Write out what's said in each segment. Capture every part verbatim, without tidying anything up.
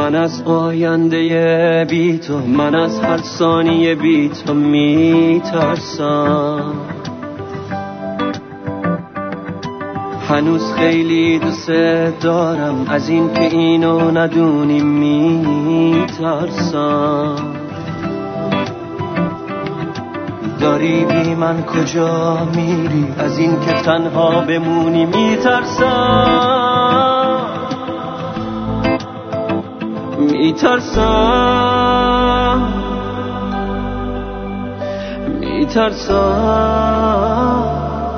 من از آینده بی تو، من از هر ثانیه بی تو میترسم. هنوز خیلی دوست دارم، از این که اینو ندونی میترسم. داری بی من کجا میری، از این که تنها بمونی میترسم. میترسم میترسم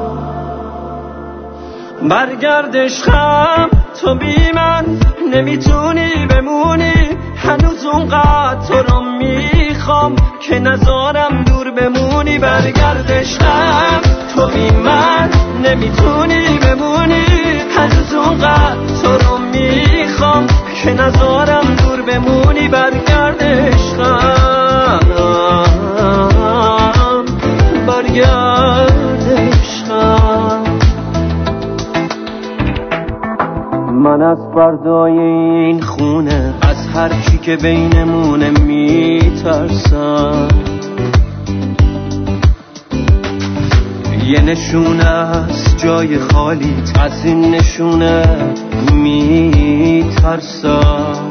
برگرد عشقم، تو بی من نمیتونی بمونی. هنوز اونقدر تو رو میخوام که نذارم دور بمونی. برگرد عشقم، تو بی من نمیتونی بمونی. هنوز اونقدر تو رو میخوام که نذارم دور بمونی. برگرد عشقم، برگرد عشقم. من از فردای این خونه، از هر چی که بینمونه میترسم. یه نشونه از جای خالیت، از این نشونه میترسم.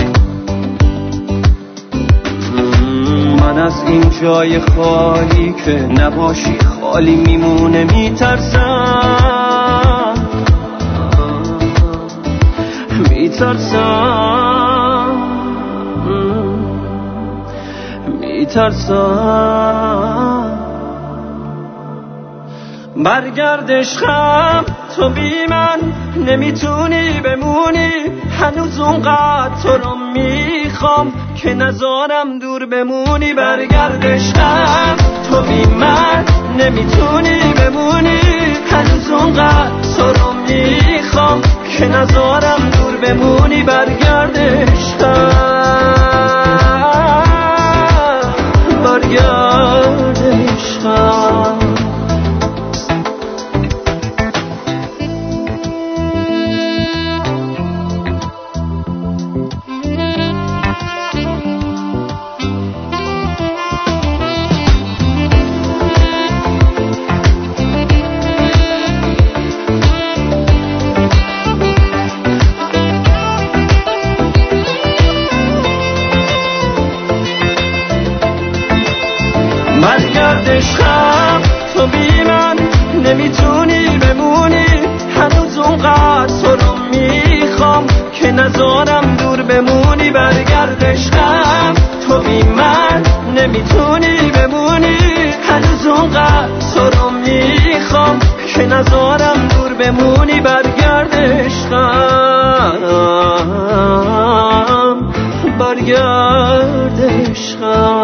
من از این جای خالی که نباشی خالی میمونه میترسم. میترسم میترسم برگرد عشقم، تو بی من نمیتونی بمونی. هنوز اونقدر تو رو میخوام که نذارم دور بمونی. برگرد عشقم، تو بی من نمیتونی بمونی. هنوز اونقدر تو رو میخوام که نذارم دور بمونی. برگرد عشقم، برگرد عشقم. برگرد عشقم، تو بی من نمیتونی بمونی. هنوز اونقدر تو رو میخوام که نذارم دور بمونی. برگرد عشقم، تو بی من نمیتونی بمونی. هنوز اونقدر تو رو میخوام که نذارم دور بمونی. برگرد عشقم، برگرد عشقم.